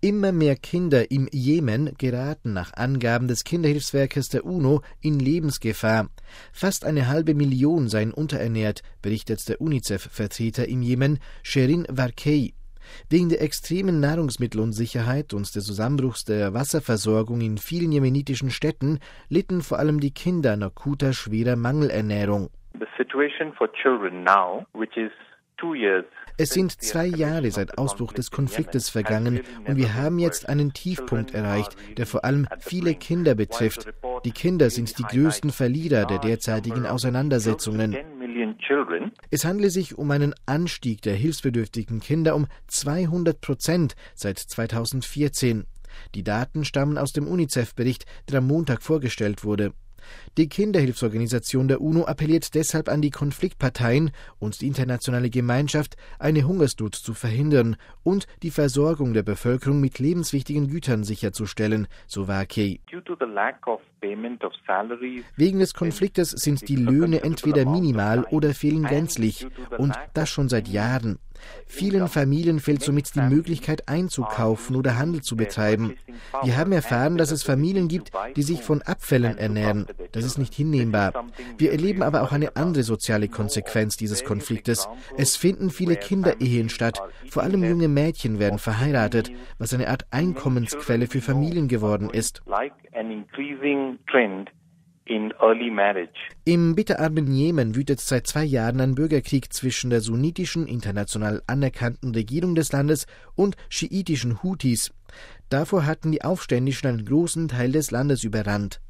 Immer mehr Kinder im Jemen geraten nach Angaben des Kinderhilfswerkes der UNO in Lebensgefahr. Fast 500.000 seien unterernährt, berichtet der UNICEF-Vertreter im Jemen, Sherin Warkei. Wegen der extremen Nahrungsmittelunsicherheit und des Zusammenbruchs der Wasserversorgung in vielen jemenitischen Städten litten vor allem die Kinder an akuter, schwerer Mangelernährung. Es sind 2 Jahre seit Ausbruch des Konfliktes vergangen und wir haben jetzt einen Tiefpunkt erreicht, der vor allem viele Kinder betrifft. Die Kinder sind die größten Verlierer der derzeitigen Auseinandersetzungen. Es handle sich um einen Anstieg der hilfsbedürftigen Kinder um 200% seit 2014. Die Daten stammen aus dem UNICEF-Bericht, der am Montag vorgestellt wurde. Die Kinderhilfsorganisation der UNO appelliert deshalb an die Konfliktparteien und die internationale Gemeinschaft, eine Hungersnot zu verhindern und die Versorgung der Bevölkerung mit lebenswichtigen Gütern sicherzustellen, so Warkei. Wegen des Konfliktes sind die Löhne entweder minimal oder fehlen gänzlich, und das schon seit Jahren. Vielen Familien fehlt somit die Möglichkeit einzukaufen oder Handel zu betreiben. Wir haben erfahren, dass es Familien gibt, die sich von Abfällen ernähren. Das ist nicht hinnehmbar. Wir erleben aber auch eine andere soziale Konsequenz dieses Konfliktes. Es finden viele Kinderehen statt. Vor allem junge Mädchen werden verheiratet, was eine Art Einkommensquelle für Familien geworden ist. Im bitterarmen Jemen wütet seit 2 Jahren ein Bürgerkrieg zwischen der sunnitischen, international anerkannten Regierung des Landes und schiitischen Huthis. Davor hatten die Aufständischen einen großen Teil des Landes überrannt.